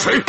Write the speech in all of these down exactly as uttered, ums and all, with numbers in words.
Crazy?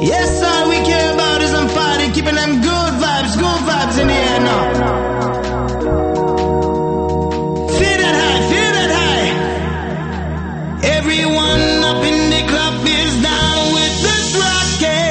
Yes, all we care about is some party, keeping them good vibes, good vibes in the air now. Feel that high, feel that high. Everyone up in the club is down with this rocket.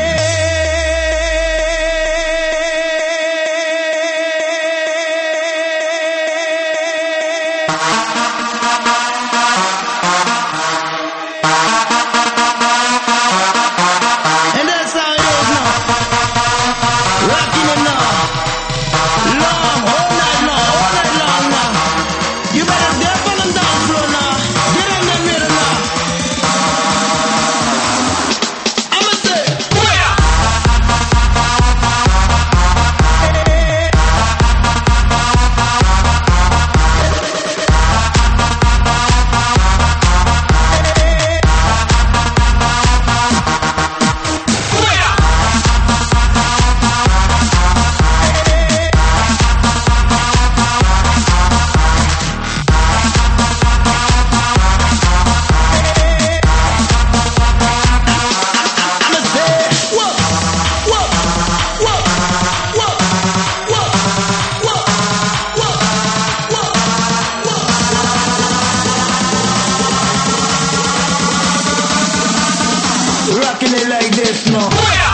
Rocking it like this, no.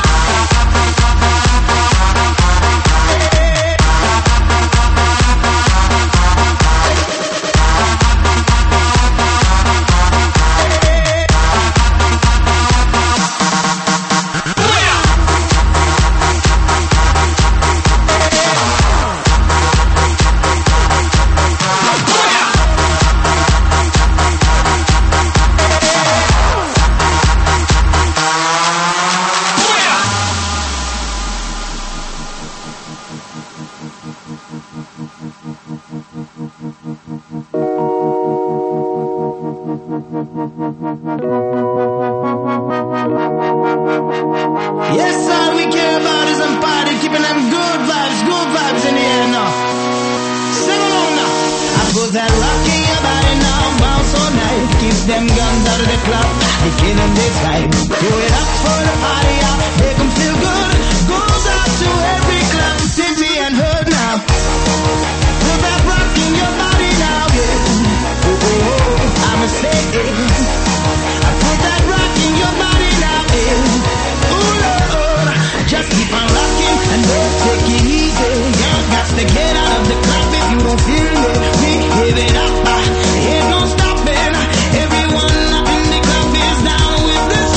Yes, all we care about is some party, keeping them good vibes, good vibes in the air now. Sing along now. I put that rock in your body now, bounce all night. Keep them guns out of the club, they killing this vibe. Do it up for the party out, make them feel good. Goes out to every club, city and hood now. Put that rock in your body now, yeah. Oh, oh, oh, I'ma say it. I put that rock in your body now, yeah. Just keep on rocking and don't take it easy. You got to get out of the club if you don't feel it. We give it up, ain't no stopping. Everyone up in the club is down with this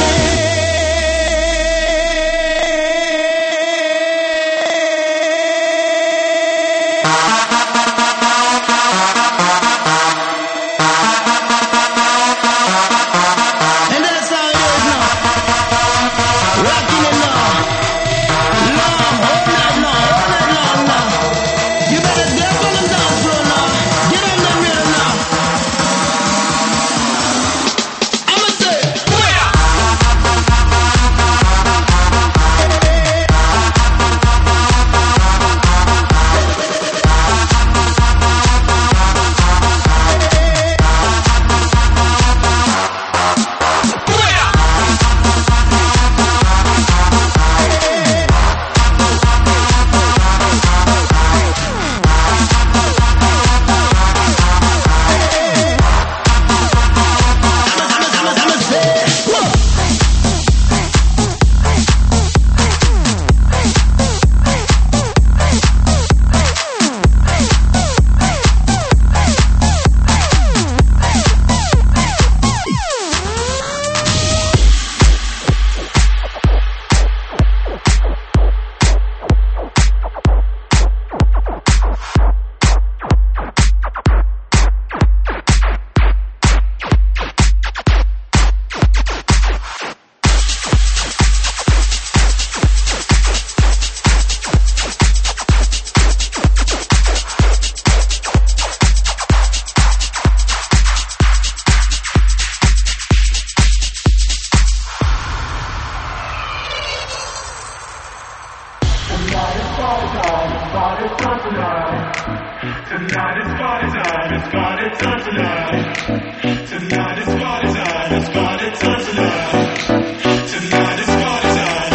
and that's how it is now. Rocking it now. Tonight is party time, it's party time tonight. Tonight is party time, it's party time tonight. Tonight is party time.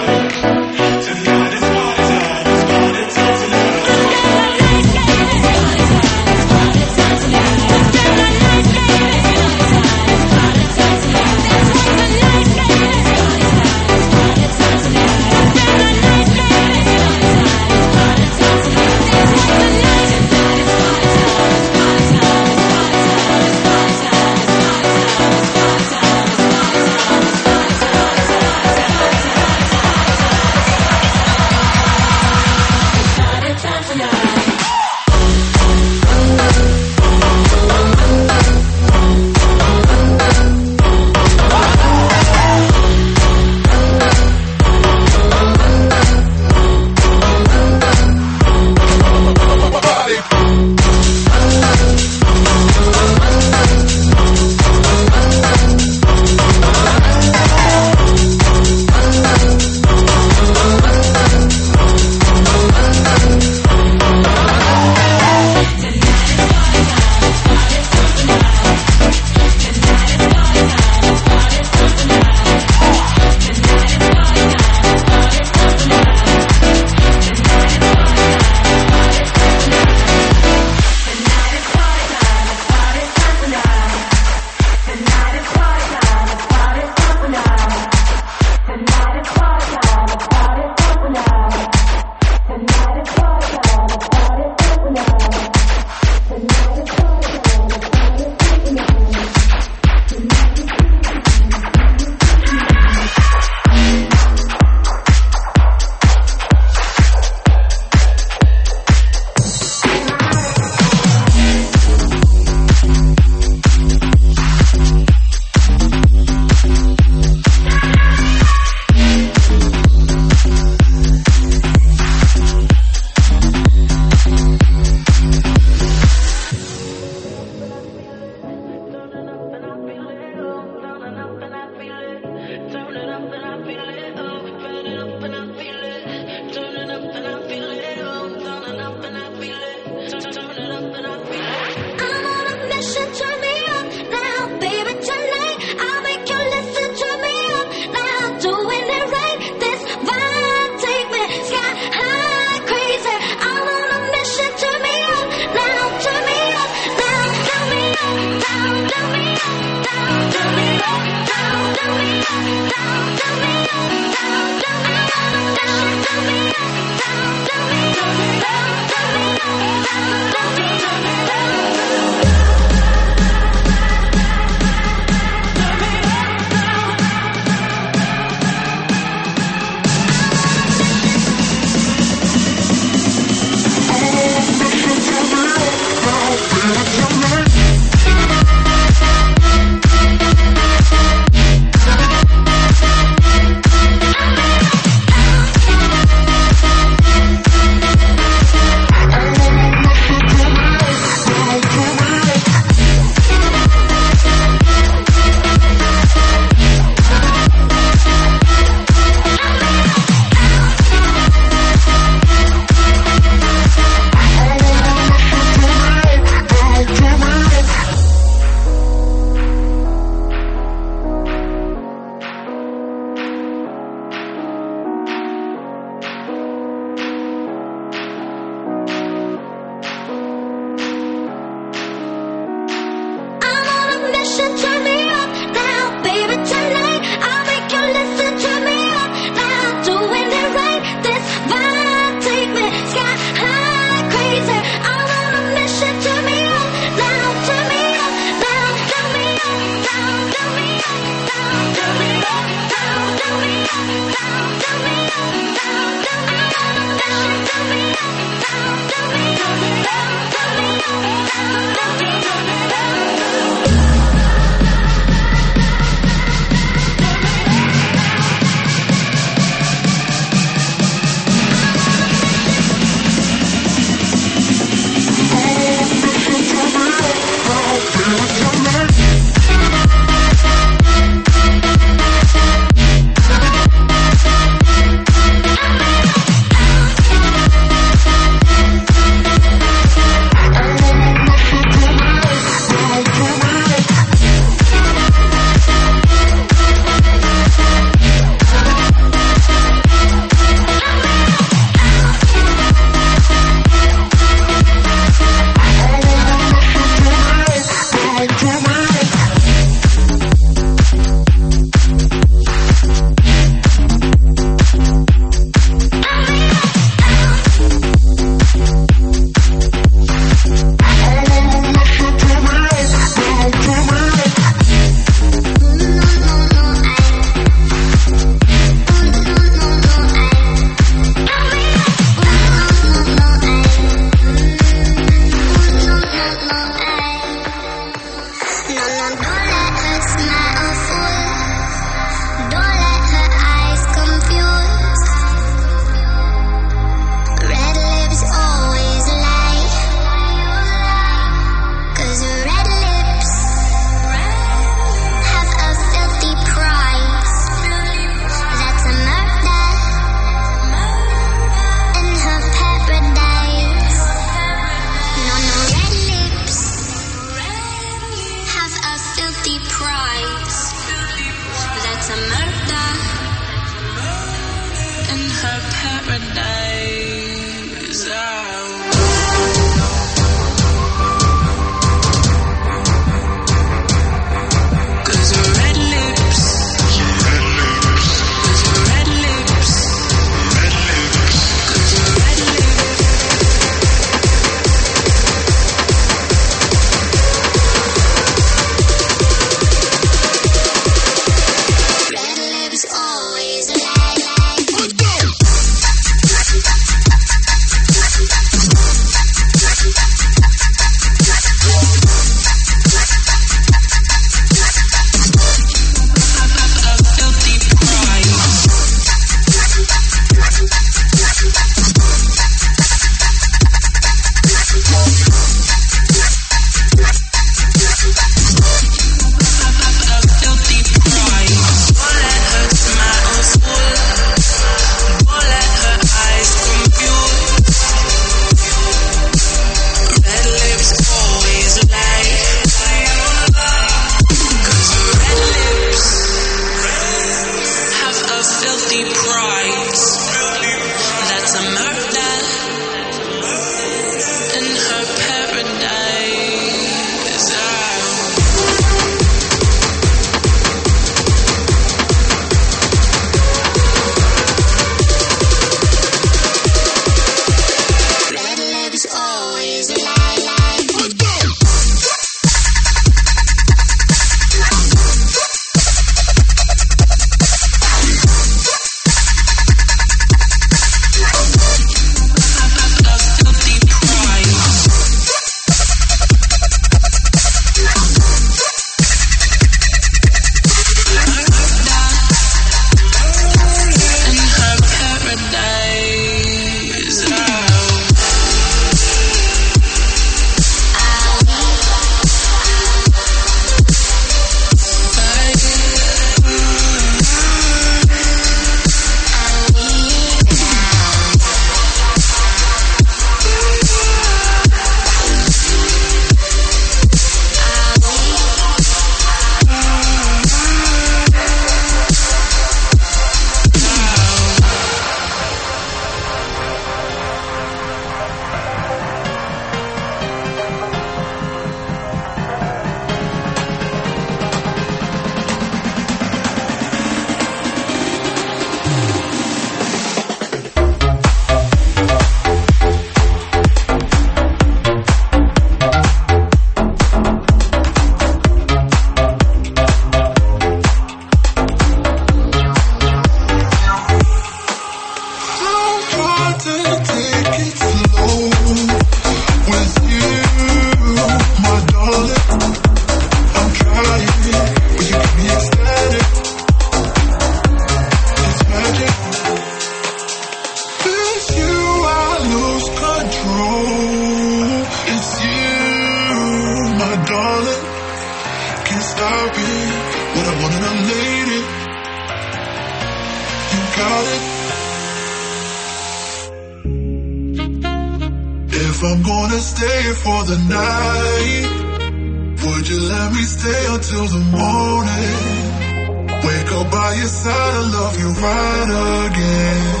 If I'm gonna stay for the night, would you let me stay until the morning? Wake up by your side and love you right again.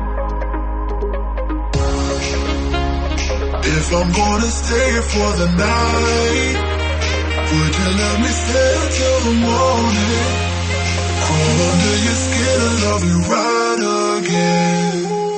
If I'm gonna stay for the night, would you let me stay until the morning? Crawl under your skin and love you right again.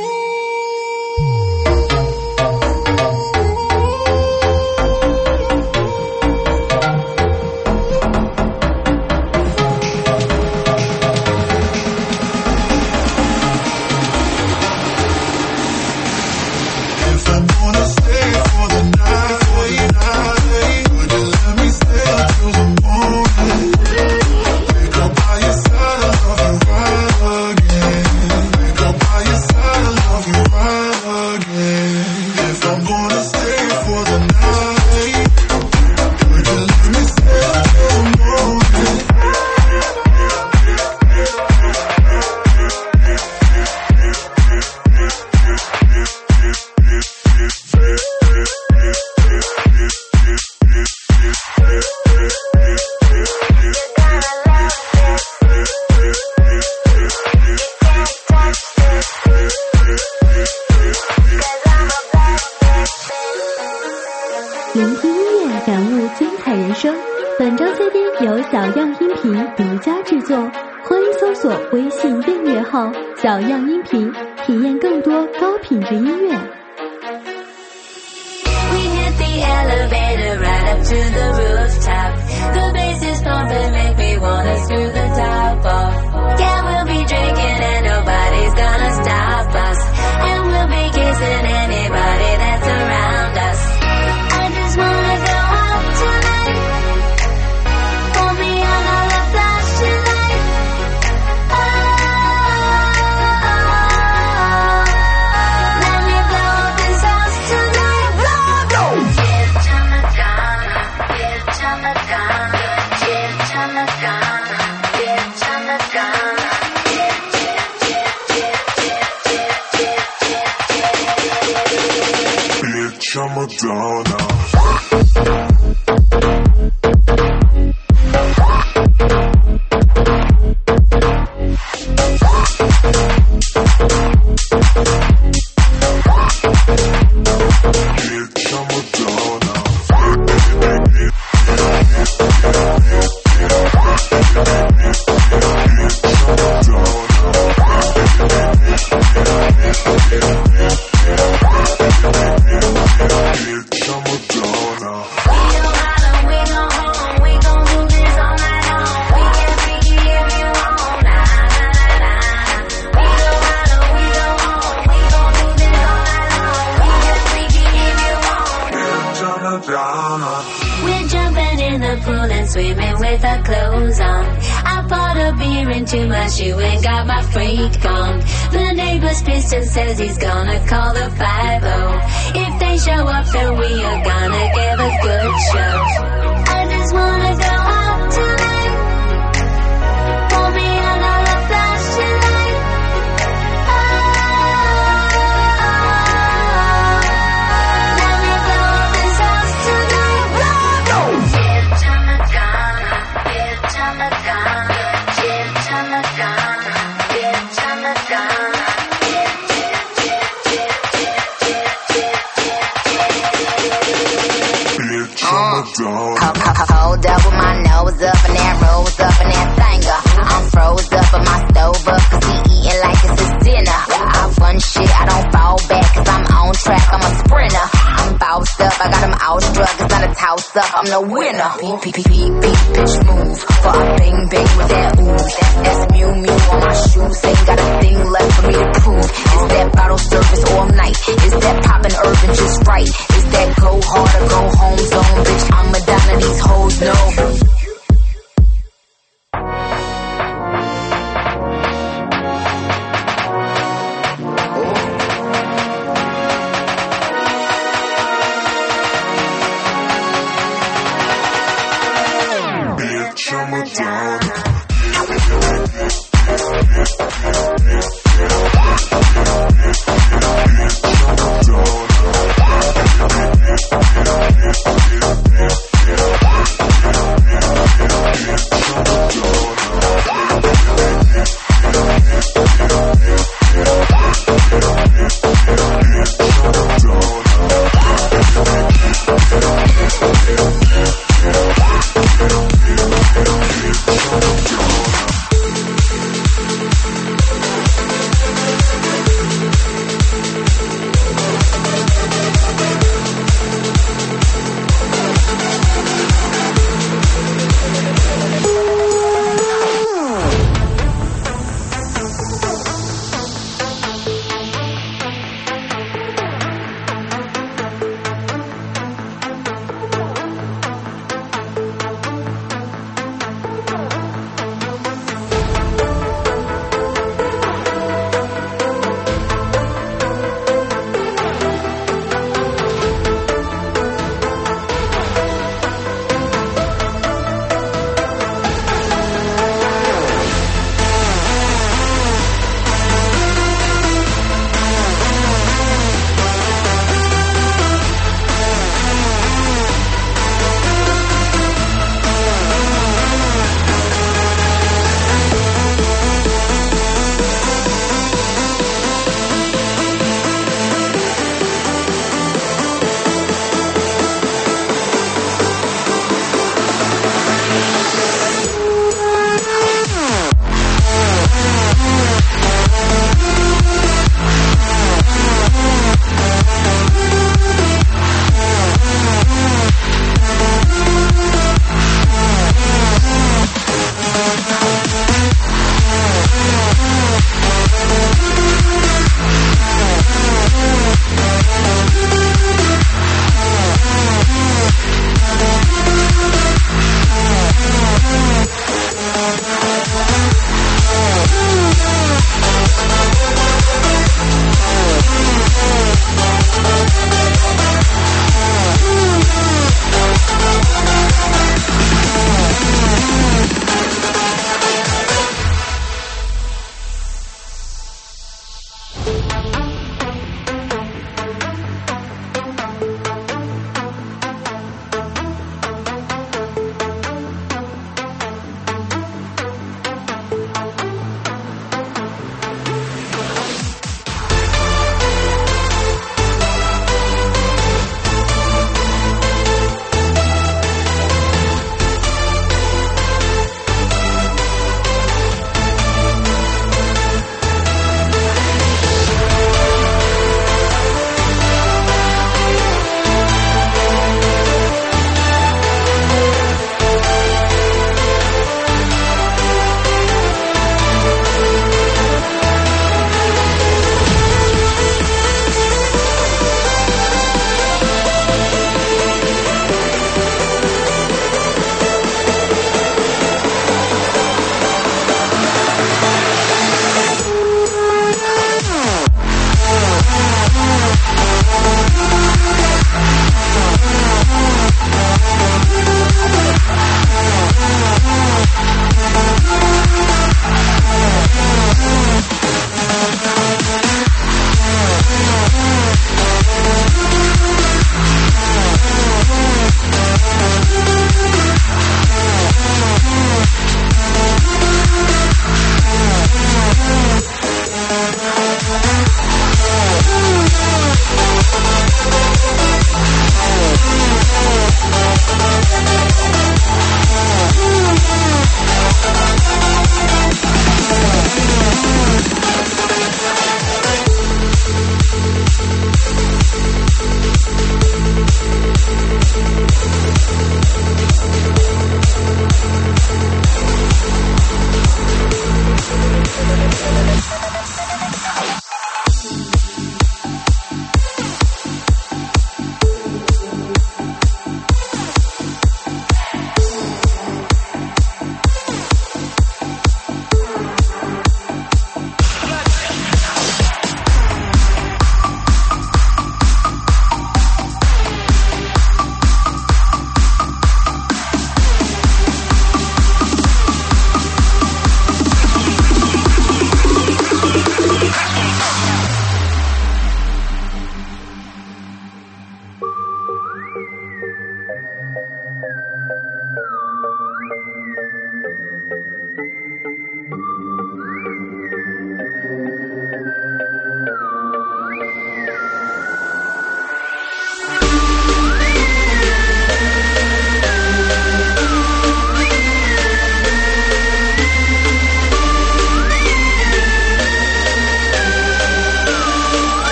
本张 C D 由小样音频独家制作，欢迎搜索微信订阅号“小样音频”，体验更多高品质音乐。 We hit the elevator right up to the rooftop. The bass is pumping, make me wanna screw the top off. Yeah, we'll be drinking and nobody's gonna stop us. And we'll be kissing anybody that's around us. I just wanna go out tonight. Hold me under the flashing light. Oh, let me blow up this house tonight. Blow, blow. Bitch, I'm a goner. Bitch, I'm a goner. Bitch, I'm a goner. Bitch, I'm a goner. Bitch, I'm a goner. We're jumping in the pool and swimming with our clothes on. I poured a beer into my shoe and got my freak on. The neighbor's pissed and says he's gonna call the five oh. If they show up then we are gonna give a good show. I just wanna go out tonight. Pull me under the flashing light. Oh, let me blow up this house tonight. Blow, blow. Bitch, I'm a goner. Bitch, I'm a goner. Bitch, I'm a goner. Bitch, I'm a goner. Bitch, I'm a goner. Hold up with my nose up and that rose up and that finger. I'm froze up and my stove up cause we eating like it's a dinner. I run shit, I don't fall back cause I'm on track, I'm a sprinter. I'm bossed up, I got them outstruck, it's not a toss up, I'm the winner. Beep, beep, beep, beep, beep, bitch move. For I bang, bang with that ooze. That's Mew Mew on my shoes, ain't got a thing left for me to prove. Is that bottle service all night? Is that poppin' urban just right? Is that go hard or go home zone? Bitch, I'm Madonna, these hoes know. Bitch, I'm a goner. Bitch, I'm a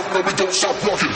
and we don't stop rocking.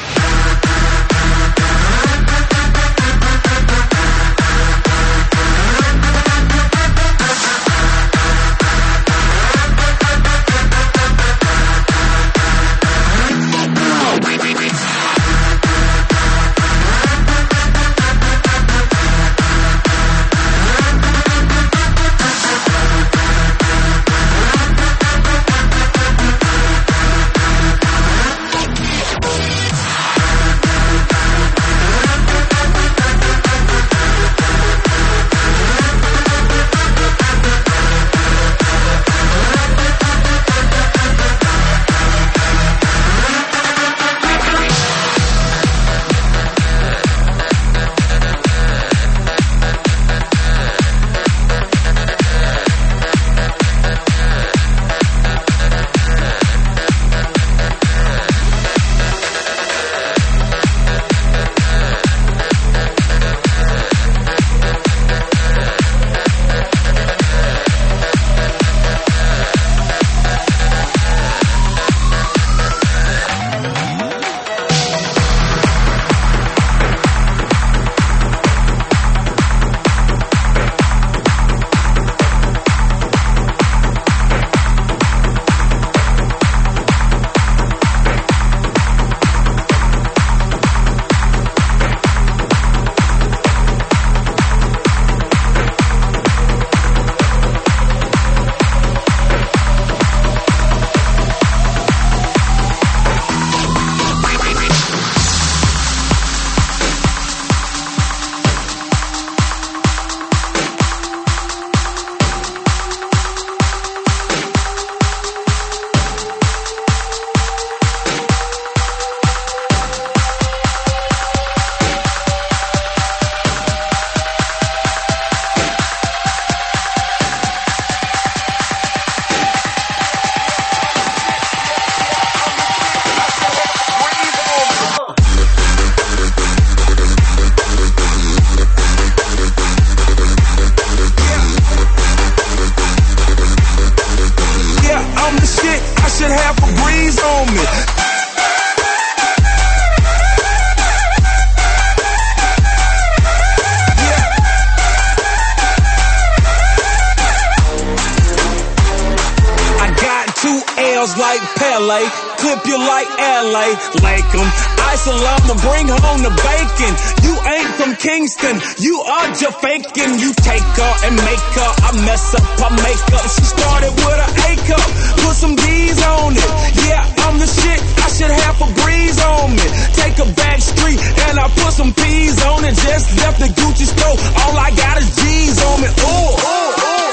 Like Pele, clip you like L A, like 'em. Ice to bring home the bacon. You ain't from Kingston, you are just faking. You take her and make her, I mess up her makeup. She started with an A cup, put some D's on it. Yeah, I'm the shit, I should have a breeze on me. Take a back street and I put some P's on it. Just left the Gucci store, all I got is G's on me. Ooh, ooh, ooh.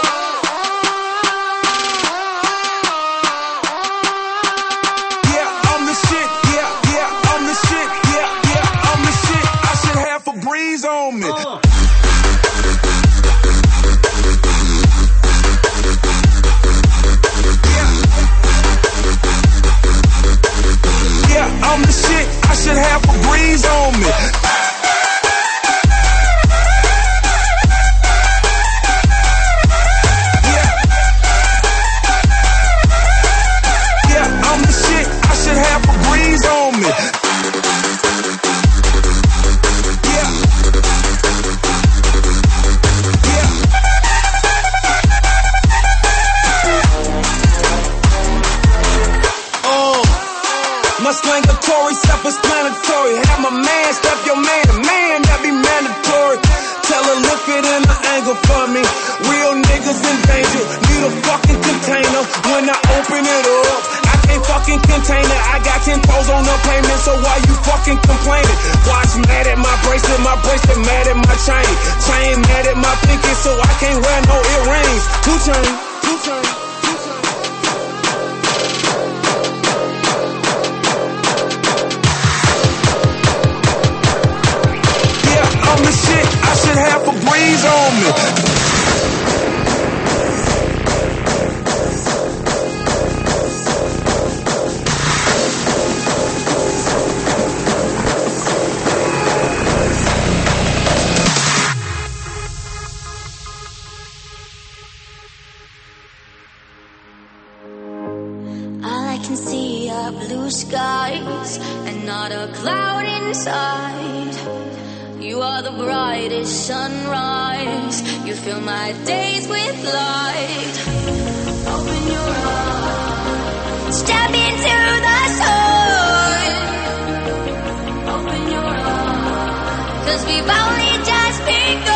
On me. Uh. Yeah. Yeah, I'm the shit. I should have a breeze on me. Yeah. Yeah, I'm the shit. I should have a breeze on me. Slang-atory, self-explanatory. Have my man step your man, man, that be mandatory. Tell her look it in the angle for me. Real niggas in danger, need a fucking container. When I open it up, I can't fucking contain it. I got ten toes on the payment, so why you fucking complaining? Watch mad at my bracelet, my bracelet mad at my chain. Chain mad at my pinky, so I can't wear no earrings. Two chain, two chain. I should have a breeze on me. skies and not a cloud inside. You are the brightest sunrise. You fill my days with light. Open your eyes. Step into the sun. Open your eyes. 'Cause we've only just begun.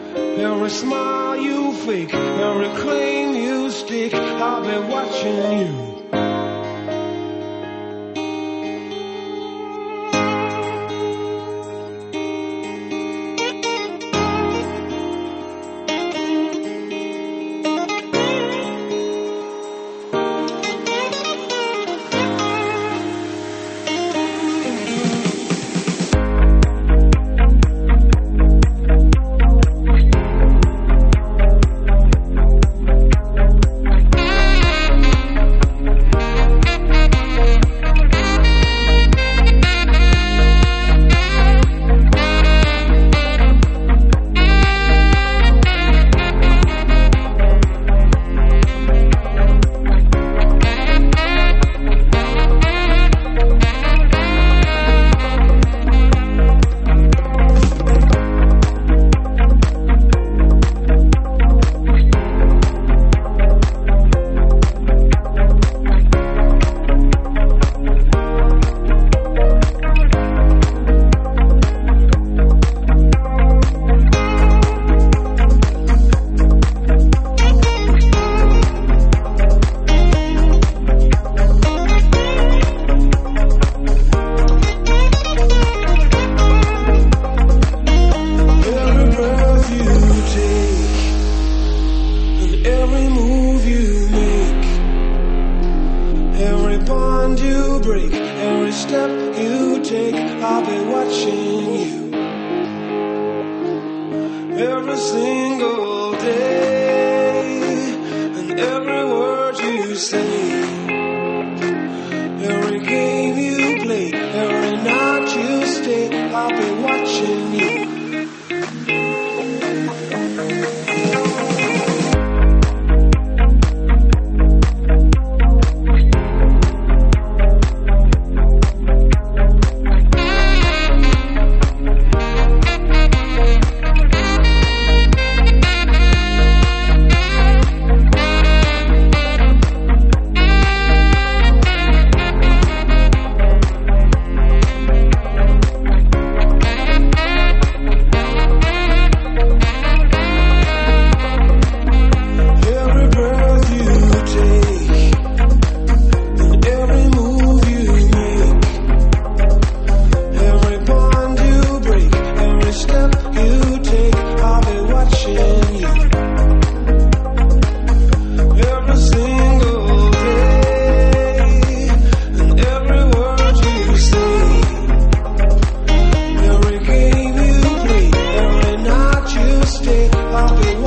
Every smile you fake, every claim you stick, I'll be watching you. I'll be